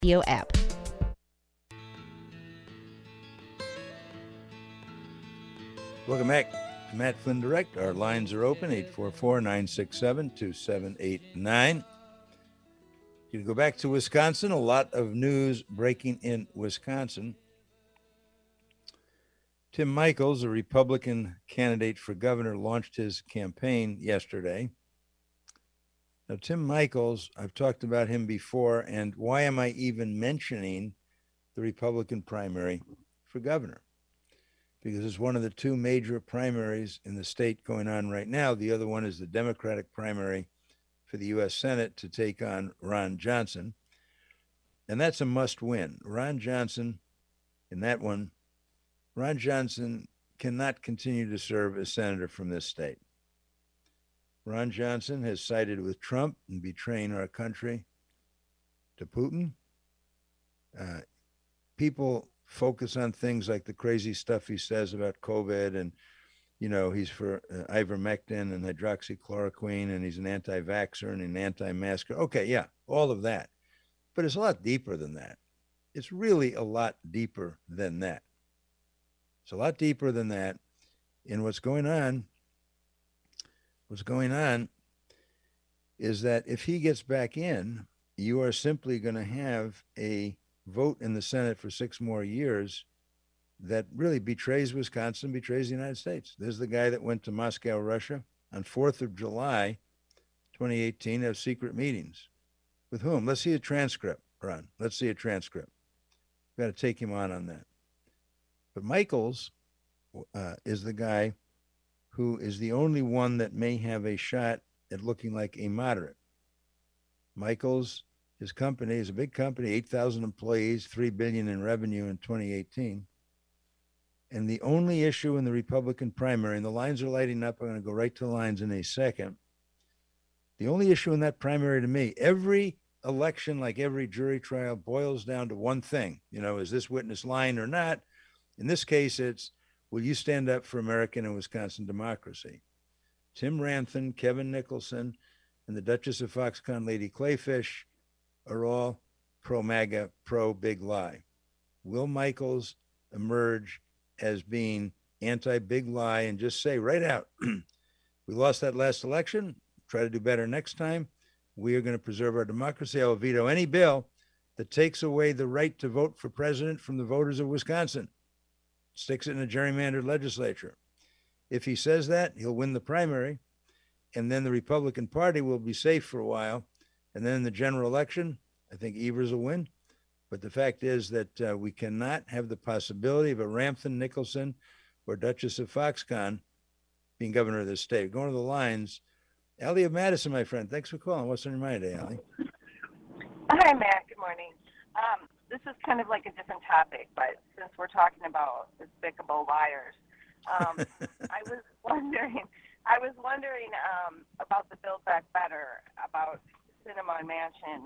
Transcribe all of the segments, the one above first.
Radio app. Welcome back to Matt Flynn Direct. Our lines are open, 844-967-2789. You go back to Wisconsin, a lot of news breaking in Wisconsin. Tim Michels, a Republican candidate for governor, launched his campaign yesterday. Now, Tim Michels, I've talked about him before, and why am I even mentioning the Republican primary for governor? Because it's one of the two major primaries in the state going on right now. The other one is the Democratic primary for the U.S. Senate to take on Ron Johnson. And that's a must win. Ron Johnson, in that one, Ron Johnson cannot continue to serve as senator from this state. Ron Johnson has sided with Trump in betraying our country to Putin. People focus on things like the crazy stuff he says about COVID and, you know, he's for ivermectin and hydroxychloroquine and he's an anti-vaxxer and an anti-masker. Okay, yeah, all of that. But it's a lot deeper than that. It's really a lot deeper than that. It's a lot deeper than that. And what's going on is that if he gets back in, you are simply going to have a vote in the Senate for 6 more years that really betrays Wisconsin, betrays the United States. There's the guy that went to Moscow, Russia on 4th of July, 2018, to have secret meetings. With whom? Let's see a transcript, Ron. Let's see a transcript. We've got to take him on that. But Michels is the guy who is the only one that may have a shot at looking like a moderate. Michels, his company is a big company, 8,000 employees, $3 billion in revenue in 2018. And the only issue in the Republican primary, and the lines are lighting up, I'm going to go right to the lines in a second. The only issue in that primary to me, every election, like every jury trial, boils down to one thing. You know, is this witness lying or not? In this case, it's, will you stand up for American and Wisconsin democracy? Tim Ramthun, Kevin Nicholson, and the Duchess of Foxconn, Lady Clayfish, are all pro-MAGA, pro-big lie. Will Michels emerge as being anti-big lie and just say right out, we lost that last election, try to do better next time. We are going to preserve our democracy. I will veto any bill that takes away the right to vote for president from the voters of Wisconsin, sticks it in a gerrymandered legislature. If he says that, he'll win the primary, and then the Republican Party will be safe for a while. And then in the general election, I think Evers will win. But the fact is that we cannot have the possibility of a Ramthun, Nicholson, or Duchess of Foxconn being governor of this state. Going to the lines, Allie of Madison, my friend. Thanks for calling. What's on your mind today, Allie? Hi, Matt. Good morning. This is kind of like a different topic, but since we're talking about despicable liars, I was wondering about the Build Back Better, about Cinema Mansion.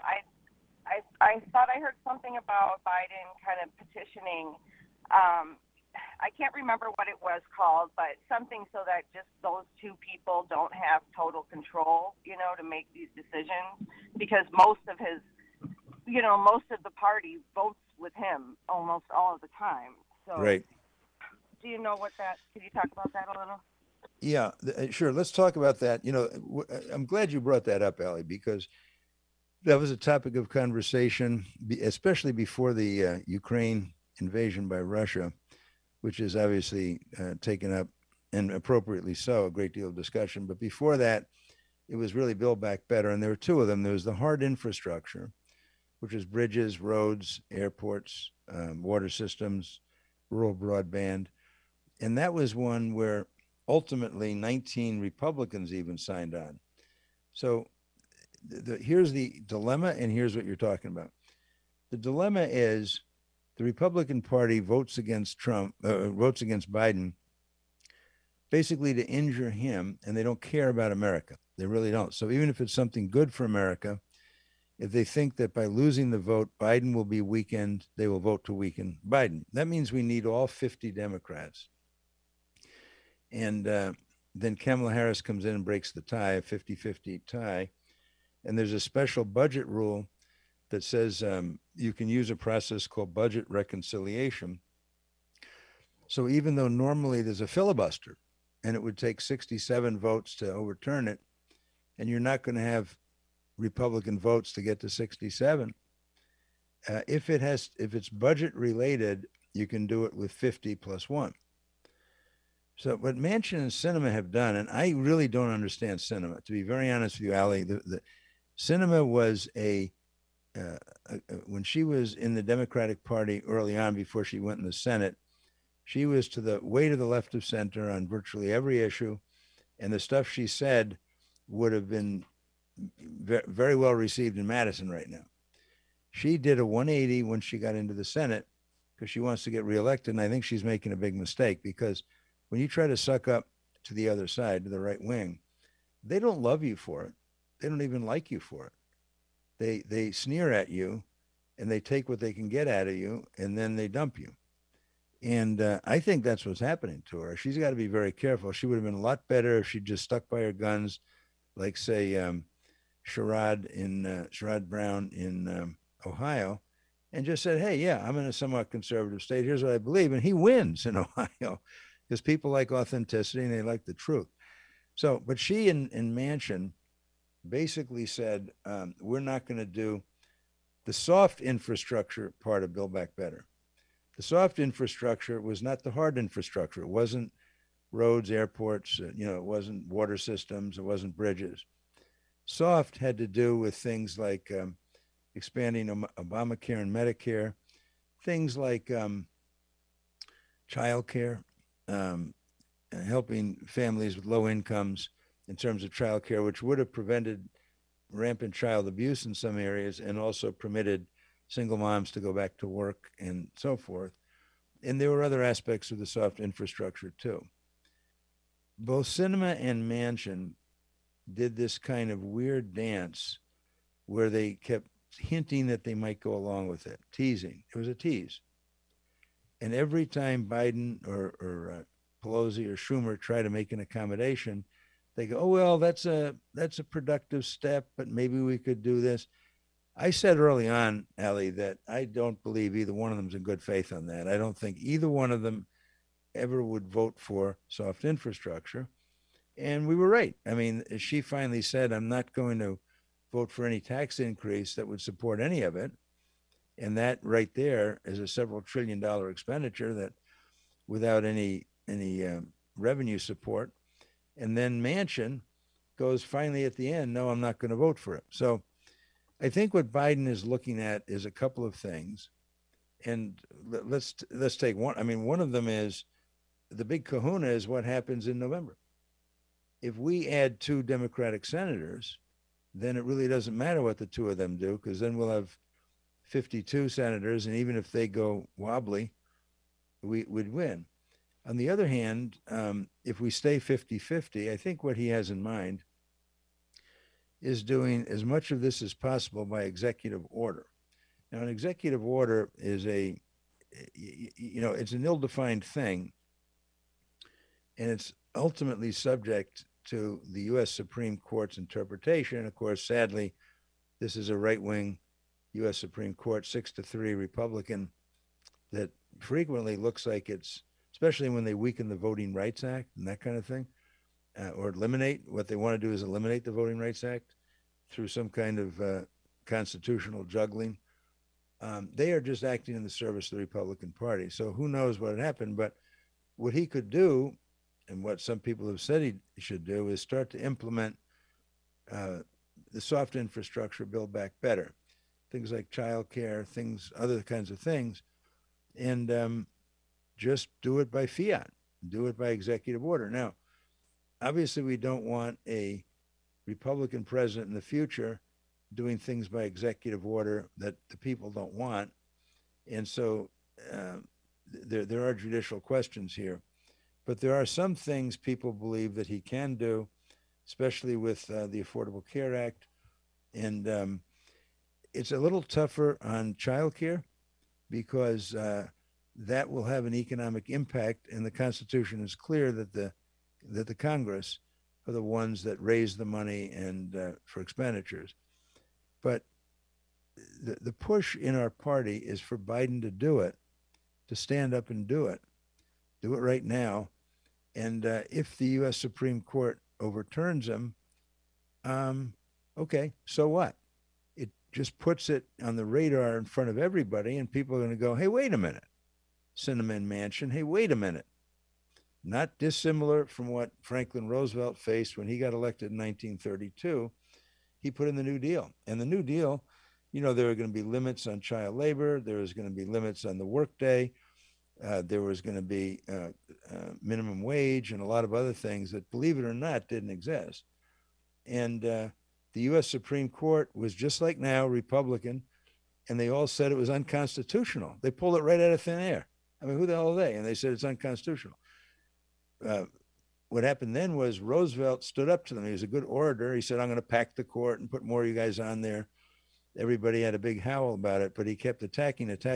I thought I heard something about Biden kind of petitioning. I can't remember what it was called, but something so that just those two people don't have total control, you know, to make these decisions, because most of the party votes with him almost all of the time. So, right. Do you know what that? Can you talk about that a little? Yeah, sure. Let's talk about that. You know, I'm glad you brought that up, Allie, because that was a topic of conversation, especially before the Ukraine invasion by Russia, which is obviously taken up, and appropriately so, a great deal of discussion. But before that, it was really Build Back Better. And there were two of them. There was the hard infrastructure, which is bridges, roads, airports, water systems, rural broadband. And that was one where ultimately 19 Republicans even signed on. So here's the dilemma, and here's what you're talking about. The dilemma is the Republican Party votes against Biden, basically to injure him, and they don't care about America. They really don't. So even if it's something good for America, if they think that by losing the vote, Biden will be weakened, they will vote to weaken Biden. That means we need all 50 Democrats. And then Kamala Harris comes in and breaks the tie, a 50-50 tie. And there's a special budget rule that says you can use a process called budget reconciliation. So even though normally there's a filibuster and it would take 67 votes to overturn it, and you're not going to have Republican votes to get to 67, if it's budget related, you can do it with 50 plus one. So what Manchin and Sinema have done, and I really don't understand Sinema, to be very honest with you, Ali. The Sinema was when she was in the Democratic Party early on, before she went in the Senate, she was way to the left of center on virtually every issue, and the stuff she said would have been very well received in Madison right now. She did a 180 when she got into the Senate because she wants to get reelected, and I think she's making a big mistake, because when you try to suck up to the other side, to the right wing, they don't love you for it. They don't even like you for it. They sneer at you, and they take what they can get out of you, and then they dump you. And I think that's what's happening to her. She's got to be very careful. She would have been a lot better if she just stuck by her guns, like, say, Sherrod Brown in Ohio, and just said, hey, yeah, I'm in a somewhat conservative state. Here's what I believe. And he wins in Ohio, because people like authenticity and they like the truth. So, but she and Manchin basically said, we're not going to do the soft infrastructure part of Build Back Better. The soft infrastructure was not the hard infrastructure. It wasn't roads, airports, it wasn't water systems, it wasn't bridges. Soft had to do with things like expanding Obamacare and Medicare, things like childcare, helping families with low incomes in terms of childcare, which would have prevented rampant child abuse in some areas, and also permitted single moms to go back to work and so forth. And there were other aspects of the soft infrastructure too. Both Sinema and Manchin did this kind of weird dance where they kept hinting that they might go along with it, teasing. It was a tease. And every time Biden or Pelosi or Schumer try to make an accommodation, they go, oh, well, that's a productive step, but maybe we could do this. I said early on, Ali, that I don't believe either one of them's in good faith on that. I don't think either one of them ever would vote for soft infrastructure. And we were right. I mean, she finally said, I'm not going to vote for any tax increase that would support any of it. And that right there is a several $1 trillion expenditure that without any revenue support. And then Manchin goes finally at the end, no, I'm not going to vote for it. So I think what Biden is looking at is a couple of things. And let's take one. I mean, one of them is the big kahuna is what happens in November. If we add 2 Democratic senators, then it really doesn't matter what the 2 of them do, because then we'll have 52 senators, and even if they go wobbly, we'd win. On the other hand, if we stay 50-50, I think what he has in mind is doing as much of this as possible by executive order. Now, an executive order is it's an ill-defined thing, and it's ultimately subject to the U.S. Supreme Court's interpretation. Of course, sadly, this is a right-wing U.S. Supreme Court, 6-3 Republican, that frequently looks like it's, especially when they weaken the Voting Rights Act and that kind of thing, or eliminate. What they want to do is eliminate the Voting Rights Act through some kind of constitutional juggling. They are just acting in the service of the Republican Party. So who knows what had happened, but what he could do, and what some people have said he should do, is start to implement the soft infrastructure, Build Back Better, things like childcare, other kinds of things, and just do it by fiat, do it by executive order. Now, obviously, we don't want a Republican president in the future doing things by executive order that the people don't want, and so there are judicial questions here. But there are some things people believe that he can do, especially with the Affordable Care Act. And it's a little tougher on childcare because that will have an economic impact. And the Constitution is clear that the Congress are the ones that raise the money and for expenditures. But the push in our party is for Biden to do it, to stand up and do it right now. And if the U.S. Supreme Court overturns him, okay, so what? It just puts it on the radar in front of everybody, and people are going to go, hey, wait a minute, Sinema and Manchin, hey, wait a minute. Not dissimilar from what Franklin Roosevelt faced when he got elected in 1932. He put in the New Deal. And the New Deal, you know, there are going to be limits on child labor. There is going to be limits on the workday. There was going to be minimum wage and a lot of other things that, believe it or not, didn't exist. And the U.S. Supreme Court was just like now, Republican, and they all said it was unconstitutional. They pulled it right out of thin air. I mean, who the hell are they? And they said it's unconstitutional. What happened then was Roosevelt stood up to them. He was a good orator. He said, I'm going to pack the court and put more of you guys on there. Everybody had a big howl about it, but he kept attacking. And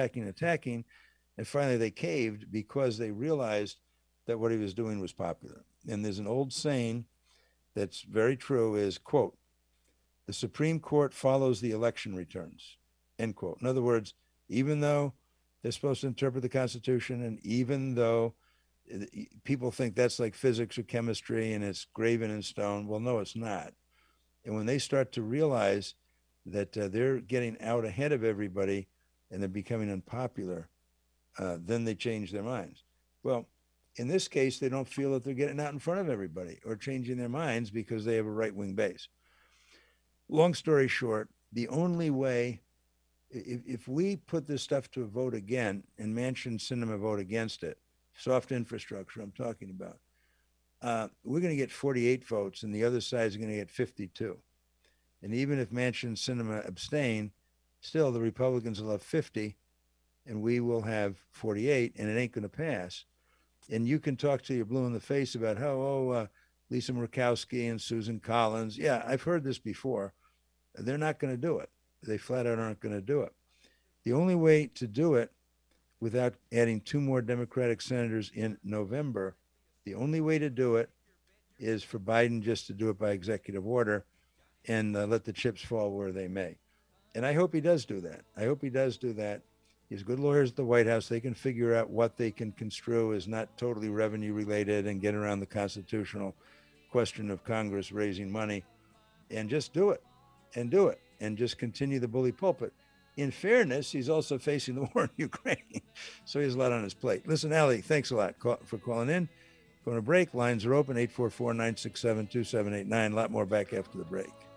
finally they caved because they realized that what he was doing was popular. And there's an old saying that's very true is, quote, the Supreme Court follows the election returns, end quote. In other words, even though they're supposed to interpret the Constitution, and even though people think that's like physics or chemistry and it's graven in stone, well, no, it's not. And when they start to realize that they're getting out ahead of everybody and they're becoming unpopular, then they change their minds. Well, in this case, they don't feel that they're getting out in front of everybody or changing their minds because they have a right-wing base. Long story short, the only way, if we put this stuff to a vote again and Manchin and Sinema vote against it, soft infrastructure I'm talking about, we're going to get 48 votes and the other side is going to get 52. And even if Manchin and Sinema abstain, still the Republicans will have 50 and we will have 48, and it ain't going to pass. And you can talk to your blue in the face about how, Lisa Murkowski and Susan Collins. Yeah, I've heard this before. They're not going to do it. They flat out aren't going to do it. The only way to do it without adding 2 more Democratic senators in November, the only way to do it is for Biden just to do it by executive order and let the chips fall where they may. And I hope he does do that. I hope he does do that. He has good lawyers at the White House. They can figure out what they can construe as not totally revenue related and get around the constitutional question of Congress raising money, and just do it and just continue the bully pulpit. In fairness, he's also facing the war in Ukraine. So he has a lot on his plate. Listen, Ali, thanks a lot for calling in. Going to break. Lines are open, 844-967-2789. A lot more back after the break.